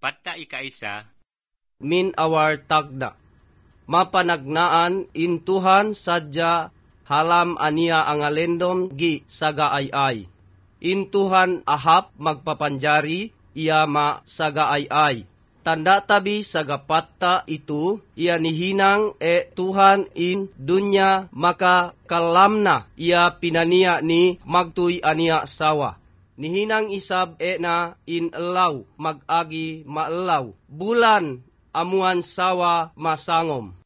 Patta ikaisa, min awar tagda. Mapanagnaan intuhan sadya halam ania ang alendom gi sagaayay. Intuhan ahap magpapanjari iya ma sagaayay. Tanda tabi sagapatta itu iya nihinang Tuhan in dunya maka kalamna iya pinania ni magtuy ania sawa. Nihinang isab na in elaw mag-agi maelaw. Bulan amuan sawa masangom.